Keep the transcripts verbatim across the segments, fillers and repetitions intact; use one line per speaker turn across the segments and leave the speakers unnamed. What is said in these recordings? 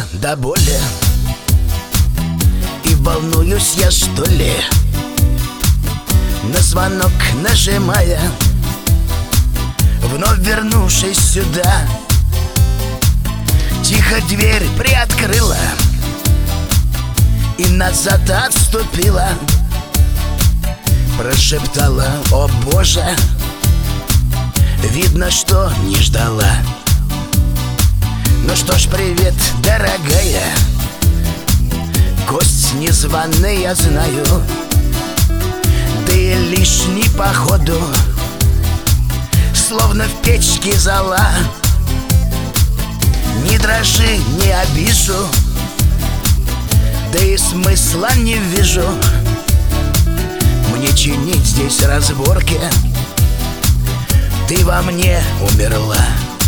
до боли. И волнуюсь я, что ли, на звонок нажимая, вновь вернувшись сюда. Тихо дверь приоткрыла и назад отступила. Прошептала: о Боже, видно, что не ждала. Ну что ж, привет, дорогая, гость незваный, я знаю. Ты лишний походу, словно в печке зола. Не дрожи, не обижу, да и смысла не вижу мне чинить здесь разборки. Ты во мне умерла.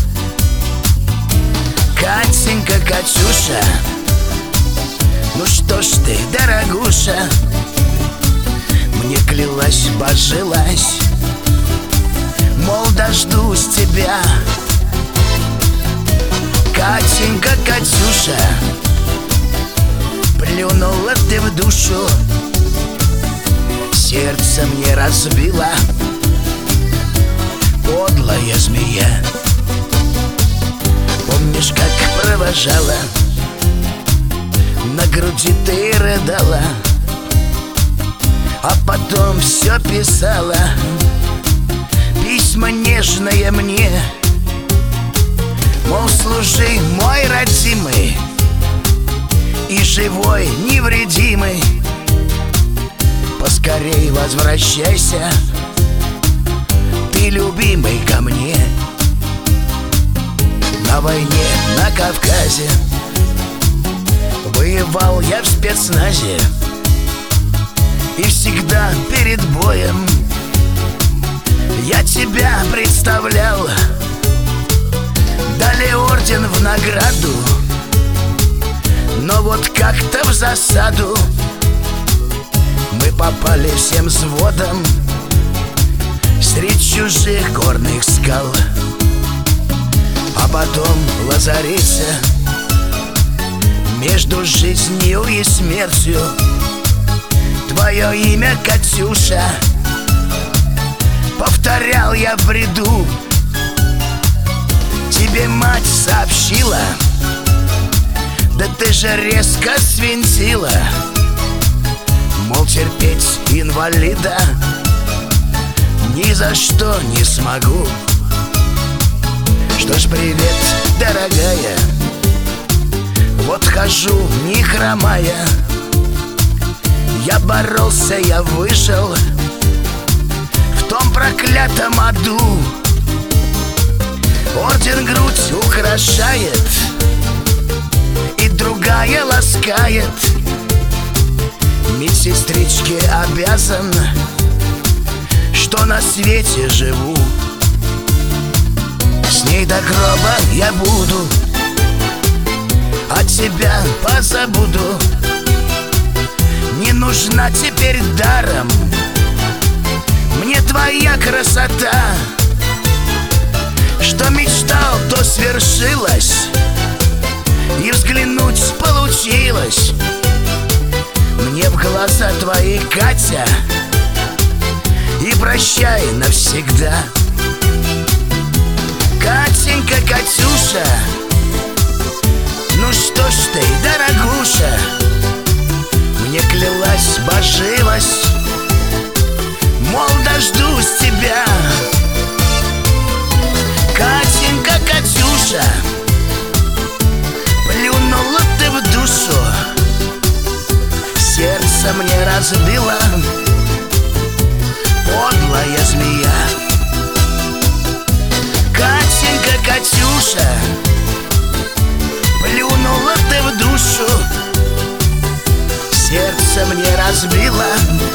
Катенька, Катюша, ну что ж ты, дорогуша, мне клялась, божилась, мол, дождусь тебя. Катенька, Катюша, плюнула ты в душу, сердце мне разбила подлая змея. Помнишь, как провожала, на груди ты рыдала, а потом все писала письма нежные мне, мол, служи, мой родимый, и живой, невредимый, поскорей возвращайся, ты, любимый, ко мне. На войне на Кавказе воевал я в спецназе, и всегда перед боем я тебя представлял. Дали орден в награду, но вот как-то в засаду мы попали всем взводом средь чужих горных скал. А потом в лазарете между жизнью и смертью твое имя, Катюша, повторял я в бреду. Тебе мать сообщила, да ты же резко свинтила, мол, терпеть инвалида ни за что не смогу. Что ж, привет, дорогая, вот хожу, не хромая. Я боролся, я выжил в том проклятом аду. Орден грудь украшает и другая ласкает. Медсестричке обязан, что на свете живу. С ней до гроба я буду, от тебя позабуду. Не нужна теперь даром мне твоя красота. Что мечтал, то свершилось, и взглянуть получилось мне в глаза твои, Катя, и прощай навсегда. Катенька, Катюша, ну что ж ты, дорогуша, мне клялась, божилась, мол, дождусь тебя. Катенька, Катюша, плюнула ты в душу, сердце мне разбила подлая змея. Катенька, Катюша, плюнула ты в душу, сердце мне разбила